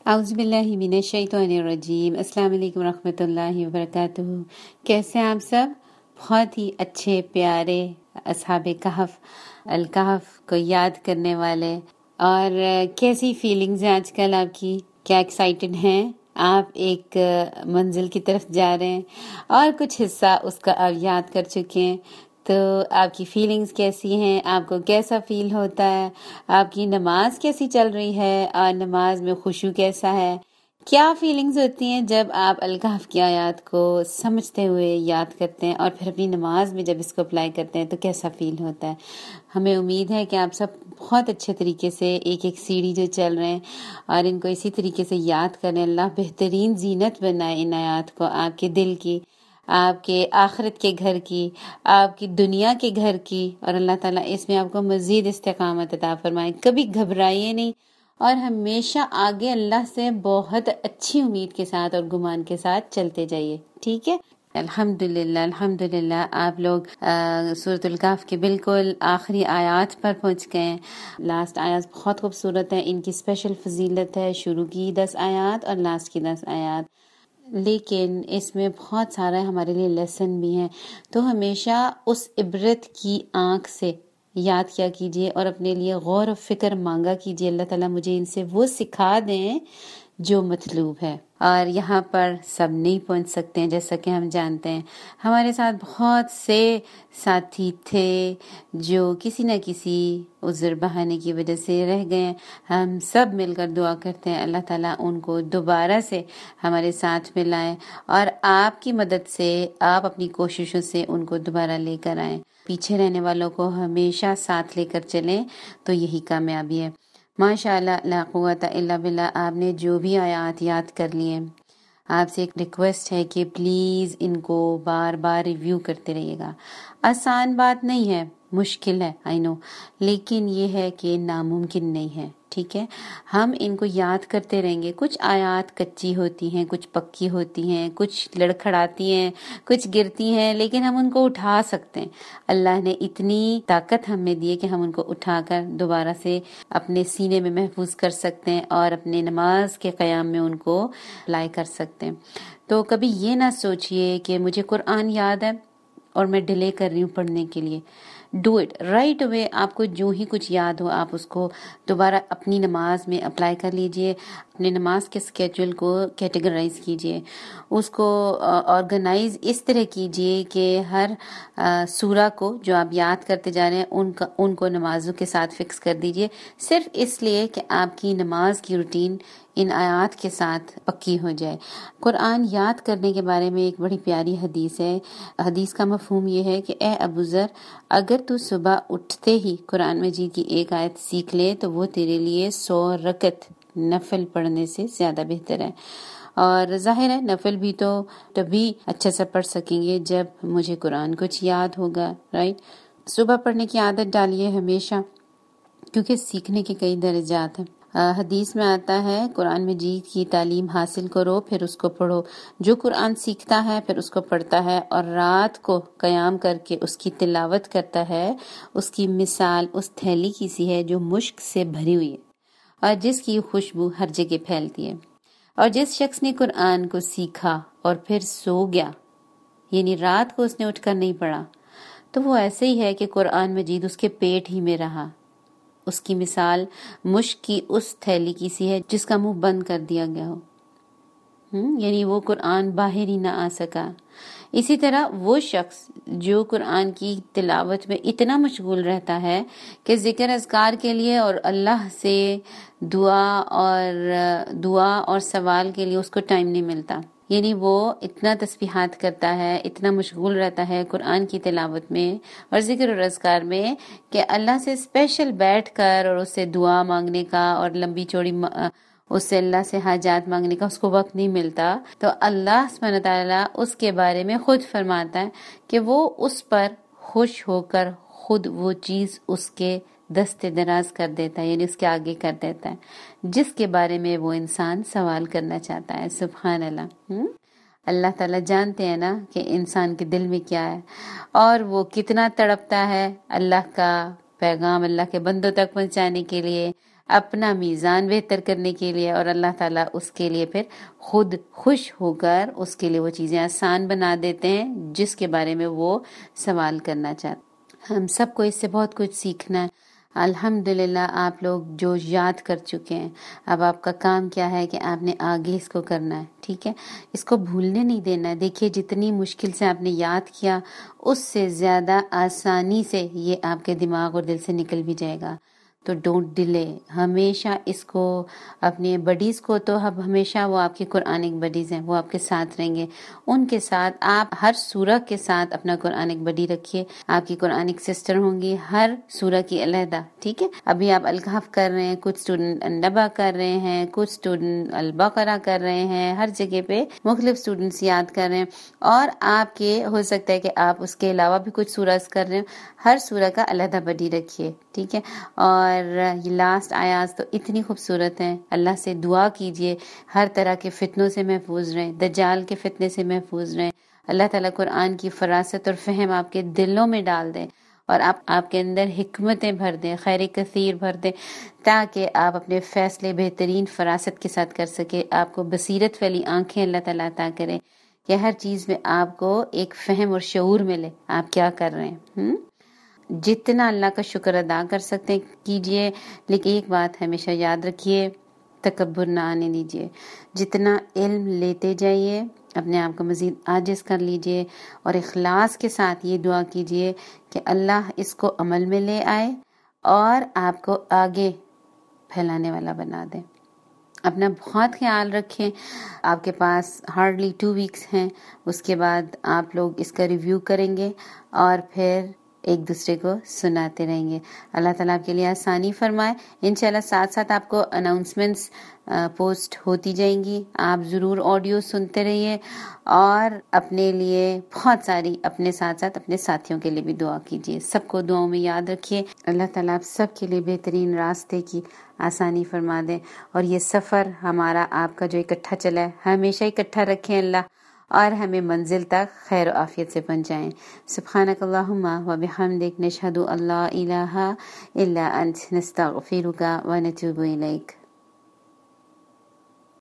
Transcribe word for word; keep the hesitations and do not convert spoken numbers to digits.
اعوذ باللہ من الشیطان الرجیم۔ السلام علیکم ورحمۃ اللہ وبرکاتہ۔ کیسے ہیں آپ سب؟ بہت ہی اچھے پیارے اصحاب کہف، الکہف کو یاد کرنے والے، اور کیسی فیلنگز ہیں آج کل آپ کی؟ کیا ایکسائٹڈ ہیں آپ؟ ایک منزل کی طرف جا رہے ہیں اور کچھ حصہ اس کا آپ یاد کر چکے ہیں، تو آپ کی فیلنگز کیسی ہیں؟ آپ کو کیسا فیل ہوتا ہے؟ آپ کی نماز کیسی چل رہی ہے اور نماز میں خشوع کیسا ہے؟ کیا فیلنگز ہوتی ہیں جب آپ الکہف کی آیات کو سمجھتے ہوئے یاد کرتے ہیں اور پھر اپنی نماز میں جب اس کو اپلائی کرتے ہیں تو کیسا فیل ہوتا ہے؟ ہمیں امید ہے کہ آپ سب بہت اچھے طریقے سے ایک ایک سیڑھی جو چل رہے ہیں اور ان کو اسی طریقے سے یاد کریں۔ اللہ بہترین زینت بنائے ان آیات کو، آپ کے دل کی، آپ کے آخرت کے گھر کی، آپ کی دنیا کے گھر کی، اور اللہ تعالیٰ اس میں آپ کو مزید استقامت عطا فرمائے۔ کبھی گھبرائیے نہیں اور ہمیشہ آگے اللہ سے بہت اچھی امید کے ساتھ اور گمان کے ساتھ چلتے جائیے، ٹھیک ہے؟ الحمدللہ الحمدللہ آپ لوگ سورۃ الکہف کے بالکل آخری آیات پر پہنچ گئے ہیں۔ لاسٹ آیات بہت خوبصورت ہیں، ان کی اسپیشل فضیلت ہے، شروع کی دس آیات اور لاسٹ کی دس آیات، لیکن اس میں بہت سارا ہمارے لیے لیسن بھی ہیں، تو ہمیشہ اس عبرت کی آنکھ سے یاد کیا کیجئے اور اپنے لیے غور و فکر مانگا کیجئے، اللہ تعالیٰ مجھے ان سے وہ سکھا دیں جو مطلوب ہے۔ اور یہاں پر سب نہیں پہنچ سکتے ہیں، جیسا کہ ہم جانتے ہیں ہمارے ساتھ بہت سے ساتھی تھے جو کسی نہ کسی عذر بہانے کی وجہ سے رہ گئے ہیں۔ ہم سب مل کر دعا کرتے ہیں اللہ تعالیٰ ان کو دوبارہ سے ہمارے ساتھ میں لائیں اور آپ کی مدد سے، آپ اپنی کوششوں سے ان کو دوبارہ لے کر آئیں۔ پیچھے رہنے والوں کو ہمیشہ ساتھ لے کر چلیں تو یہی کامیابی ہے۔ ماشاء اللہ، لا قوت الا باللہ، آپ نے جو بھی آیات یاد کر لی ہیں، آپ سے ایک ریکویسٹ ہے کہ پلیز ان کو بار بار ریویو کرتے رہیے گا۔ آسان بات نہیں ہے، مشکل ہے، آئی نو، لیکن یہ ہے کہ ناممکن نہیں ہے، ٹھیک ہے؟ ہم ان کو یاد کرتے رہیں گے۔ کچھ آیات کچی ہوتی ہیں، کچھ پکی ہوتی ہیں، کچھ لڑکھڑاتی ہیں، کچھ گرتی ہیں، لیکن ہم ان کو اٹھا سکتے ہیں۔ اللہ نے اتنی طاقت ہمیں دی ہے کہ ہم ان کو اٹھا کر دوبارہ سے اپنے سینے میں محفوظ کر سکتے ہیں اور اپنے نماز کے قیام میں ان کو اپلائی کر سکتے ہیں۔ تو کبھی یہ نہ سوچئے کہ مجھے قرآن یاد ہے اور میں ڈیلے کر رہی ہوں پڑھنے کے لیے۔ Do it right away. آپ کو جو ہی کچھ یاد ہو آپ اس کو دوبارہ اپنی نماز میں اپلائی کر لیجئے، اپنے نماز کے اسکیجول کو کیٹیگرائز کیجئے، اس کو آرگنائز اس طرح کیجئے کہ ہر سورہ کو جو آپ یاد کرتے جا رہے ہیں ان کا ان کو نمازوں کے ساتھ فکس کر دیجئے، صرف اس لیے کہ آپ کی نماز کی روٹین ان آیات کے ساتھ پکی ہو جائے۔ قرآن یاد کرنے کے بارے میں ایک بڑی پیاری حدیث ہے۔ حدیث کا مفہوم یہ ہے کہ اے ابو ذر، اگر تو صبح اٹھتے ہی قرآن مجید کی ایک آیت سیکھ لے تو وہ تیرے لیے سو رکعت نفل پڑھنے سے زیادہ بہتر ہے۔ اور ظاہر ہے نفل بھی تو تبھی اچھے سے پڑھ سکیں گے جب مجھے قرآن کچھ یاد ہوگا، رائٹ؟ صبح پڑھنے کی عادت ڈالیے ہمیشہ، کیونکہ سیکھنے کے کئی درجات ہیں۔ حدیث میں آتا ہے قرآن مجید کی تعلیم حاصل کرو پھر اس کو پڑھو۔ جو قرآن سیکھتا ہے پھر اس کو پڑھتا ہے اور رات کو قیام کر کے اس کی تلاوت کرتا ہے، اس کی مثال اس تھیلی کی سی ہے جو مشک سے بھری ہوئی ہے اور جس کی خوشبو ہر جگہ پھیلتی ہے۔ اور جس شخص نے قرآن کو سیکھا اور پھر سو گیا، یعنی رات کو اس نے اٹھ کر نہیں پڑھا، تو وہ ایسے ہی ہے کہ قرآن مجید اس کے پیٹ ہی میں رہا۔ اس کی مثال مشک کی اس تھیلی کی سی ہے جس کا منہ بند کر دیا گیا ہو، یعنی وہ قرآن باہر ہی نہ آ سکا۔ اسی طرح وہ شخص جو قرآن کی تلاوت میں اتنا مشغول رہتا ہے کہ ذکر اذکار کے لیے اور اللہ سے دعا اور دعا اور سوال کے لیے اس کو ٹائم نہیں ملتا، یعنی وہ اتنا تسبیحات کرتا ہے، اتنا مشغول رہتا ہے قرآن کی تلاوت میں اور ذکر اور اذکار میں کہ اللہ سے اسپیشل بیٹھ کر اور اس سے دعا مانگنے کا اور لمبی چوڑی اس سے اللہ سے حاجات مانگنے کا اس کو وقت نہیں ملتا۔ تو اللہ سبحانہ تعالیٰ اس کے بارے میں خود فرماتا ہے کہ وہ اس پر خوش ہو کر خود وہ چیز اس کے دست دراز کر دیتا ہے، یعنی اس کے آگے کر دیتا ہے جس کے بارے میں وہ انسان سوال کرنا چاہتا ہے۔ سبحان اللہ۔ اللہ تعالیٰ جانتے ہیں نا کہ انسان کے دل میں کیا ہے اور وہ کتنا تڑپتا ہے اللہ کا پیغام اللہ کے بندوں تک پہنچانے کے لیے، اپنا میزان بہتر کرنے کے لیے، اور اللہ تعالیٰ اس کے لیے پھر خود خوش ہو کر اس کے لیے وہ چیزیں آسان بنا دیتے ہیں جس کے بارے میں وہ سوال کرنا چاہتے۔ ہم سب کو اس سے بہت کچھ سیکھنا ہے۔ الحمدللہ آپ لوگ جو یاد کر چکے ہیں، اب آپ کا کام کیا ہے کہ آپ نے آگے اس کو کرنا ہے، ٹھیک ہے؟ اس کو بھولنے نہیں دینا ہے۔ دیکھیے جتنی مشکل سے آپ نے یاد کیا اس سے زیادہ آسانی سے یہ آپ کے دماغ اور دل سے نکل بھی جائے گا۔ تو ڈونٹ ڈیلے، ہمیشہ اس کو اپنے بڈیز کو، تو اب ہمیشہ وہ آپ کی قرآنک بڈیز ہیں، وہ آپ کے ساتھ رہیں گے، ان کے ساتھ آپ ہر سورہ کے ساتھ اپنا قرآنک بڈی رکھیے۔ آپ کی قرآنک سسٹر ہوں گی ہر سورہ کی علیحدہ، ٹھیک ہے؟ ابھی آپ الکہف کر رہے ہیں، کچھ اسٹوڈنٹ النبا کر رہے ہیں، کچھ اسٹوڈنٹ البقرہ کر رہے ہیں، ہر جگہ پہ مختلف اسٹوڈنٹس یاد کر رہے ہیں، اور آپ کے ہو سکتا ہے کہ آپ اس کے علاوہ بھی کچھ سورہ کر رہے ہیں۔ ہر سورہ کا علیحدہ بڈی رکھیے، ٹھیک ہے؟ اور یہ لاسٹ آیات تو اتنی خوبصورت ہیں۔ اللہ سے دعا کیجئے ہر طرح کے فتنوں سے محفوظ رہیں، دجال کے فتنے سے محفوظ رہیں۔ اللہ تعالیٰ قرآن کی فراست اور فہم آپ کے دلوں میں ڈال دیں، اور آپ آپ کے اندر حکمتیں بھر دیں، خیر کثیر بھر دیں، تاکہ آپ اپنے فیصلے بہترین فراست کے ساتھ کر سکے۔ آپ کو بصیرت والی آنکھیں اللہ تعالیٰ عطا کرے کہ ہر چیز میں آپ کو ایک فہم اور شعور ملے آپ کیا کر رہے ہیں۔ ہم جتنا اللہ کا شکر ادا کر سکتے ہیں کیجئے، لیکن ایک بات ہمیشہ یاد رکھیے، تکبر نہ آنے دیجئے۔ جتنا علم لیتے جائیے اپنے آپ کو مزید عاجز کر لیجئے، اور اخلاص کے ساتھ یہ دعا کیجئے کہ اللہ اس کو عمل میں لے آئے اور آپ کو آگے پھیلانے والا بنا دے۔ اپنا بہت خیال رکھیں۔ آپ کے پاس ہارڈلی ٹو ویکس ہیں، اس کے بعد آپ لوگ اس کا ریویو کریں گے اور پھر ایک دوسرے کو سناتے رہیں گے۔ اللہ تعالیٰ آپ کے لیے آسانی فرمائے۔ انشاءاللہ ساتھ ساتھ آپ کو اناؤنسمنٹس پوسٹ ہوتی جائیں گی، آپ ضرور آڈیو سنتے رہیے، اور اپنے لیے بہت ساری، اپنے ساتھ ساتھ اپنے ساتھیوں کے لیے بھی دعا کیجیے۔ سب کو دعاؤں میں یاد رکھیے۔ اللہ تعالیٰ آپ سب کے لیے بہترین راستے کی آسانی فرما دیں، اور یہ سفر ہمارا آپ کا جو اکٹھا چلا ہے ہمیشہ اکٹھا رکھیں اللہ، اور ہمیں منزل تک خیر و عافیت سے پہنچائیں۔ سبحانک اللہم و بحمدک، نشہد ان لا الہ الا انت، نستغفرک و نتوب الیک۔